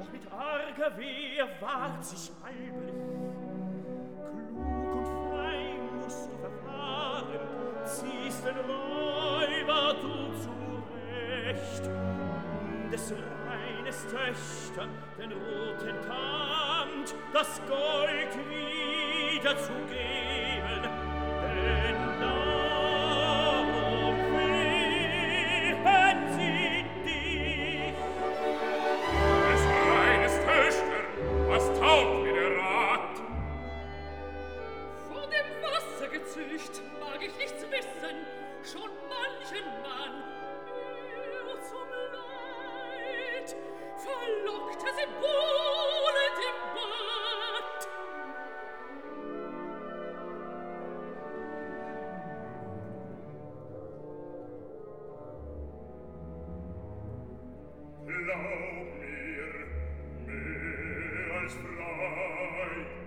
Doch mit arger Wehe wahrt sich Albrecht. Klug und frei musst du verfahren, ziehst den Räuber du zurecht, des Rheines Töchter den roten Tand, das Gold wieder zu geben, denn darum flehen sie dich. Des Rheines Töchter, was taugt mir der Rat? Vor dem Wasser gezücht, mag ich nichts wissen, schon manchen Mann ihr zum Leid verlockte sie buhlend im Bad. Glaub mir, mehr als frei